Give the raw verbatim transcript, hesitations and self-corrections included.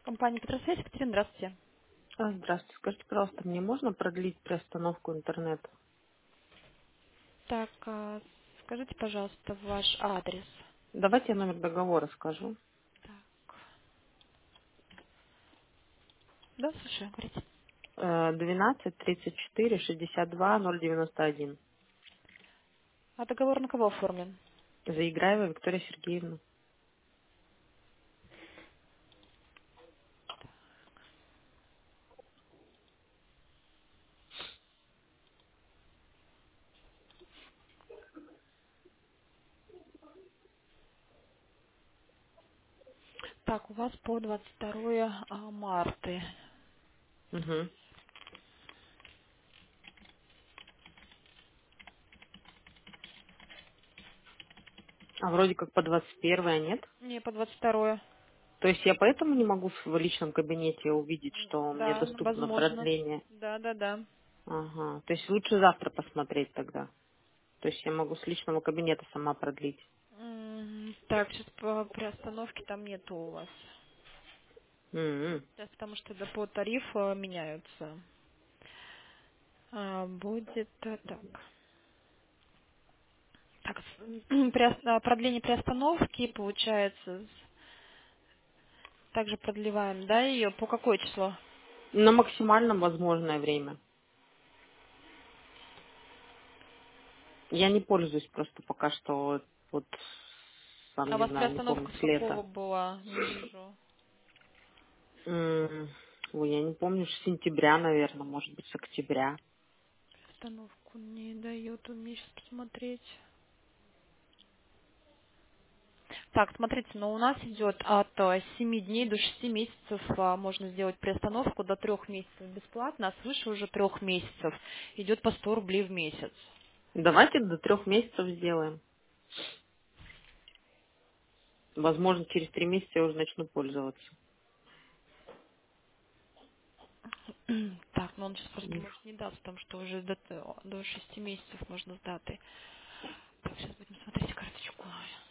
Компания Петросвязь, Екатерина, здравствуйте. А, Здравствуйте. Скажите, пожалуйста, мне можно продлить приостановку интернета? Так, а, скажите, пожалуйста, ваш адрес. Давайте я номер договора скажу. Так, да, слушаю, говорите. Э, двенадцать тридцать четыре шестьдесят два ноль девяносто один. А договор на кого оформлен? Заиграева Виктория Сергеевна. Так, у вас по двадцать второе а, марта. Угу. А вроде как по двадцать первое, нет? Не, по двадцать второе. То есть я поэтому не могу в личном кабинете увидеть, что мне Да, доступно возможно. продление? Да, да, да. Ага. То есть лучше завтра посмотреть тогда. То есть я могу с личного кабинета сама продлить. М, Так, сейчас по приостановке там нету у вас. М. Сейчас, потому что да, по тарифу меняются. А, будет э, так. Так, с- приос- а, продление приостановки получается. Также продлеваем, да, ее по какое число? На максимально возможное время. Я не пользуюсь просто пока что, вот, сам А у не вас знаю, не помню, приостановка с с какого лета. была? Не вижу. М, Ой, я не помню, с сентября, наверное, может быть, с октября. Приостановку не дает, он мне сейчас посмотреть. Так, смотрите, но у нас идет от э, семи дней до шести месяцев а, можно сделать приостановку, до трех месяцев бесплатно, а свыше уже трех месяцев идет по сто рублей в месяц. Давайте до трех месяцев сделаем. Возможно, через три месяца я уже начну пользоваться. Так, но он сейчас просто М. может не даст, потому что уже до, т- до шести месяцев можно с даты. Так, сейчас будем смотреть карточку.